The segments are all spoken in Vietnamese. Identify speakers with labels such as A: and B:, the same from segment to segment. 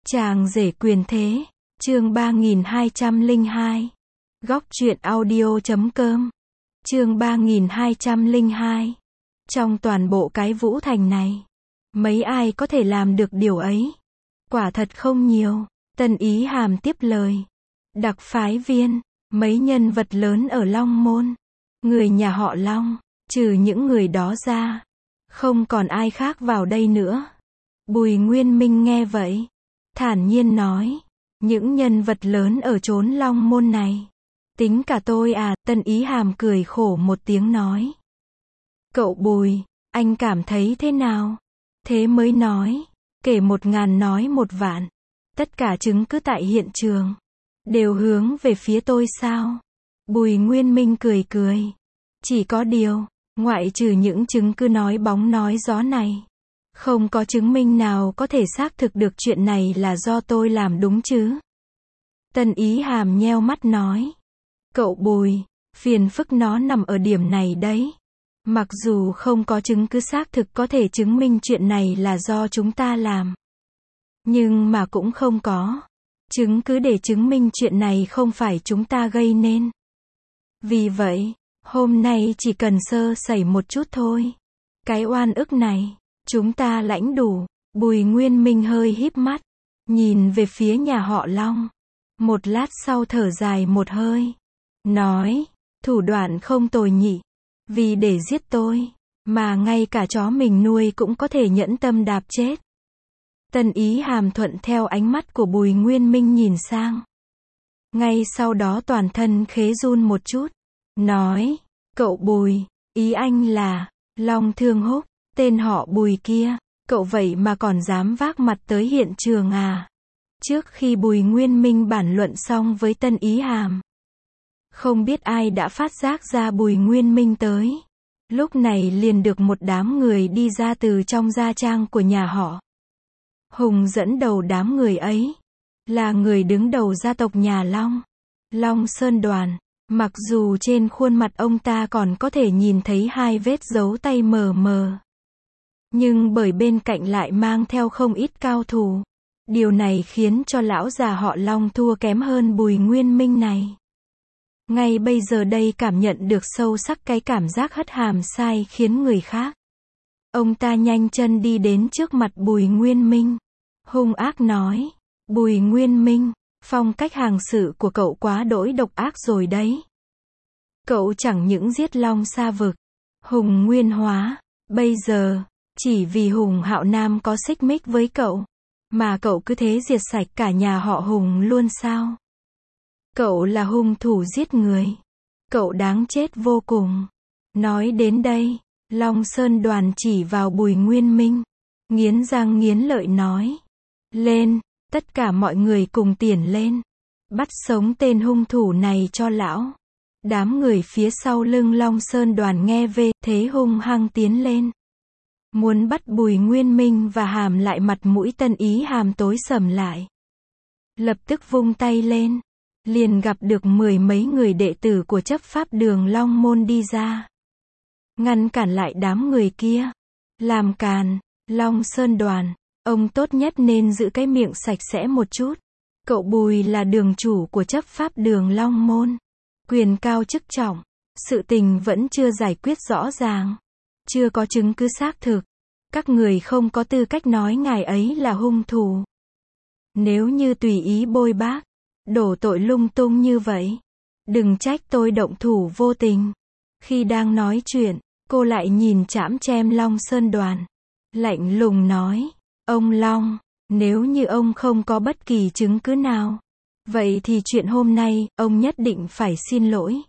A: Chàng rể quyền thế, chương 3202. Góc truyện audio.com. Chương 3202. Trong toàn bộ cái Vũ Thành này, mấy ai có thể làm được điều ấy? Quả thật không nhiều. Tân Ý Hàm tiếp lời. Đặc phái viên, mấy nhân vật lớn ở Long Môn, người nhà họ Long, trừ những người đó ra, không còn ai khác vào đây nữa. Bùi Nguyên Minh nghe vậy, thản nhiên nói, những nhân vật lớn ở chốn Long Môn này, tính cả tôi à? Tân Ý Hàm cười khổ một tiếng nói. Cậu Bùi, anh cảm thấy thế nào? Thế mới nói, kể 1000 nói 1 vạn. Tất cả chứng cứ tại hiện trường đều hướng về phía tôi sao? Bùi Nguyên Minh cười cười. Chỉ có điều, ngoại trừ những chứng cứ nói bóng nói gió này, không có chứng minh nào có thể xác thực được chuyện này là do tôi làm đúng chứ? Tân Ý Hàm nheo mắt nói. Cậu Bùi, phiền phức nó nằm ở điểm này đấy. Mặc dù không có chứng cứ xác thực có thể chứng minh chuyện này là do chúng ta làm, nhưng mà cũng không có chứng cứ để chứng minh chuyện này không phải chúng ta gây nên. Vì vậy, hôm nay chỉ cần sơ sẩy một chút thôi, cái oan ức này, chúng ta lãnh đủ. Bùi Nguyên Minh hơi híp mắt, nhìn về phía nhà họ Long. Một lát sau thở dài một hơi, nói, thủ đoạn không tồi nhỉ. Vì để giết tôi, mà ngay cả chó mình nuôi cũng có thể nhẫn tâm đạp chết. Tân Ý Hàm thuận theo ánh mắt của Bùi Nguyên Minh nhìn sang. Ngay sau đó toàn thân khế run một chút, nói, cậu Bùi, ý anh là, Long Thương Húc, tên họ Bùi kia, cậu vậy mà còn dám vác mặt tới hiện trường à? Trước khi Bùi Nguyên Minh bản luận xong với Tân Ý Hàm, không biết ai đã phát giác ra Bùi Nguyên Minh tới. Lúc này liền được một đám người đi ra từ trong gia trang của nhà họ Hùng dẫn đầu đám người ấy, là người đứng đầu gia tộc nhà Long, Long Sơn Đoàn. Mặc dù trên khuôn mặt ông ta còn có thể nhìn thấy 2 vết dấu tay mờ mờ, nhưng bởi bên cạnh lại mang theo không ít cao thủ. Điều này khiến cho lão già họ Long thua kém hơn Bùi Nguyên Minh này. Ngay bây giờ đây cảm nhận được sâu sắc cái cảm giác hất hàm sai khiến người khác. Ông ta nhanh chân đi đến trước mặt Bùi Nguyên Minh, hung ác nói, Bùi Nguyên Minh, phong cách hành sự của cậu quá đỗi độc ác rồi đấy. Cậu chẳng những giết Long Sa Vực, Hùng Nguyên Hóa, bây giờ, chỉ vì Hùng Hạo Nam có xích mích với cậu, mà cậu cứ thế diệt sạch cả nhà họ Hùng luôn sao? Cậu là hung thủ giết người. Cậu đáng chết vô cùng. Nói đến đây, Long Sơn Đoàn chỉ vào Bùi Nguyên Minh, nghiến răng nghiến lợi nói. Lên, tất cả mọi người cùng tiền lên. Bắt sống tên hung thủ này cho lão. Đám người phía sau lưng Long Sơn Đoàn nghe về thế hung hăng tiến lên, muốn bắt Bùi Nguyên Minh và Hàm lại. Mặt mũi Tân Ý Hàm tối sầm lại, lập tức vung tay lên, liền gặp được 10 mấy người đệ tử của chấp pháp đường Long Môn đi ra, ngăn cản lại đám người kia. Làm càn, Long Sơn Đoàn, ông tốt nhất nên giữ cái miệng sạch sẽ một chút. Cậu Bùi là đường chủ của chấp pháp đường Long Môn, quyền cao chức trọng, sự tình vẫn chưa giải quyết rõ ràng, chưa có chứng cứ xác thực. Các người không có tư cách nói ngài ấy là hung thủ. Nếu như tùy ý bôi bác, đổ tội lung tung như vậy, đừng trách tôi động thủ vô tình. Khi đang nói chuyện, cô lại nhìn chãm chém Long Sơn Đoàn, lạnh lùng nói, ông Long, nếu như ông không có bất kỳ chứng cứ nào, vậy thì chuyện hôm nay, ông nhất định phải xin lỗi.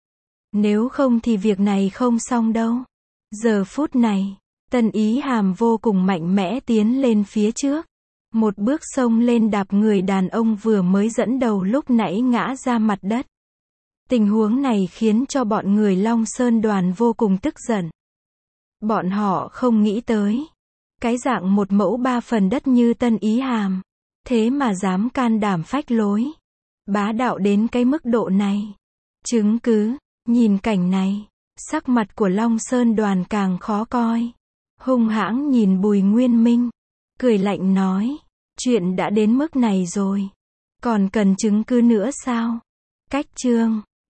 A: Nếu không thì việc này không xong đâu. Giờ phút này, Tân Ý Hàm vô cùng mạnh mẽ tiến lên phía trước, một bước xông lên đạp người đàn ông vừa mới dẫn đầu lúc nãy ngã ra mặt đất. Tình huống này khiến cho bọn người Long Sơn Đoàn vô cùng tức giận. Bọn họ không nghĩ tới, cái dạng một mẫu 3 phần đất như Tân Ý Hàm, thế mà dám can đảm phách lối, bá đạo đến cái mức độ này. Chứng cứ, nhìn cảnh này, sắc mặt của Long Sơn Đoàn càng khó coi. Hung hãng nhìn Bùi Nguyên Minh, cười lạnh nói, Chuyện đã đến mức này rồi. Còn cần chứng cứ nữa sao? Cách chương